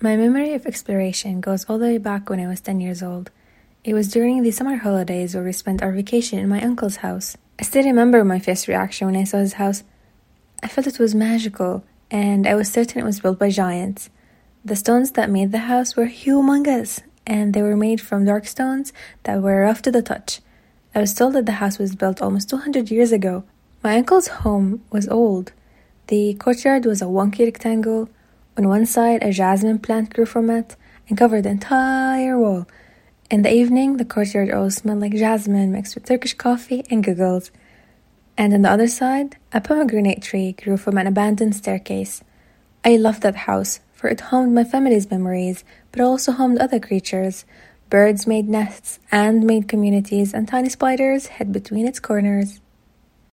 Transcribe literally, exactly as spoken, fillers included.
My memory of exploration goes all the way back when I was ten years old. It was during the summer holidays where we spent our vacation in my uncle's house. I still remember my first reaction when I saw his house. I felt it was magical, and I was certain it was built by giants. The stones that made the house were humongous, and they were made from dark stones that were rough to the touch. I was told that the house was built almost two hundred years ago. My uncle's home was old. The courtyard was a wonky rectangle. On one side, a jasmine plant grew from it and covered the entire wall. In the evening, the courtyard always smelled like jasmine mixed with Turkish coffee and giggles. And on the other side, a pomegranate tree grew from an abandoned staircase. I loved that house, for it homed my family's memories, but also homed other creatures. Birds made nests, and made communities, and tiny spiders hid between its corners.